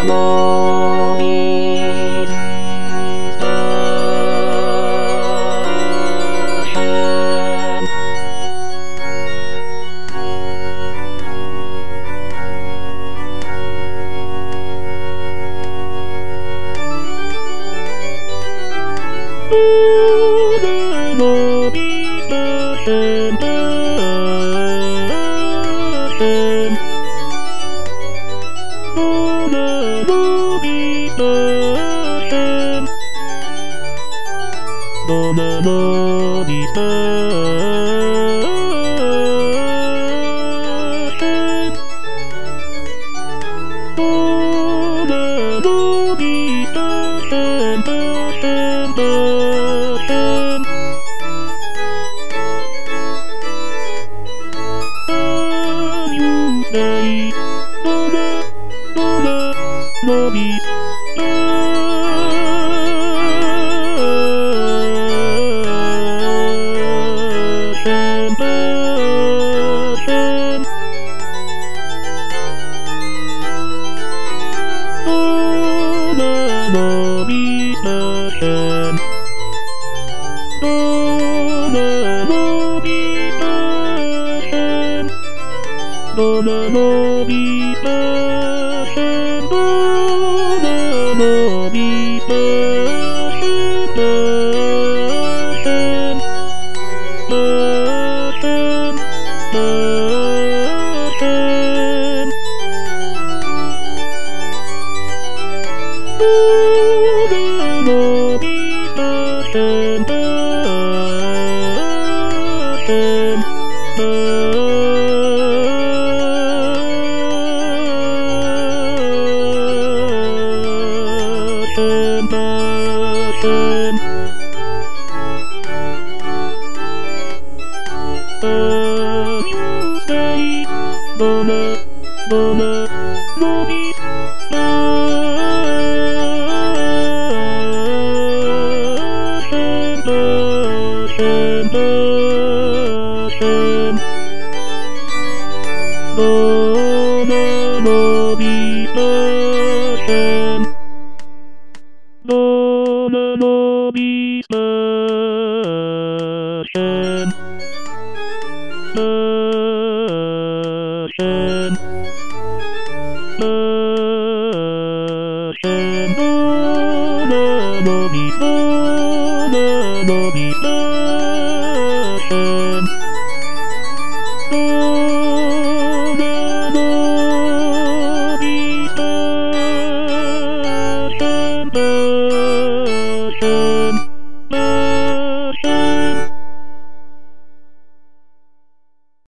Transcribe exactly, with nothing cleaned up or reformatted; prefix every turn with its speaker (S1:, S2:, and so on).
S1: のびステーションのびステーションドナノビステーションドナノビステーションステーションステーションあゆないドナドナノビステーションドナノビステーションドナノビステーションステーションステーションステーションドナノビステーションステーションステーションドナドナノビステーションステーションステーションドナノビステーションドナノビステーションステーションステーションドナノビスドナノビステーションドナノビステーションステーション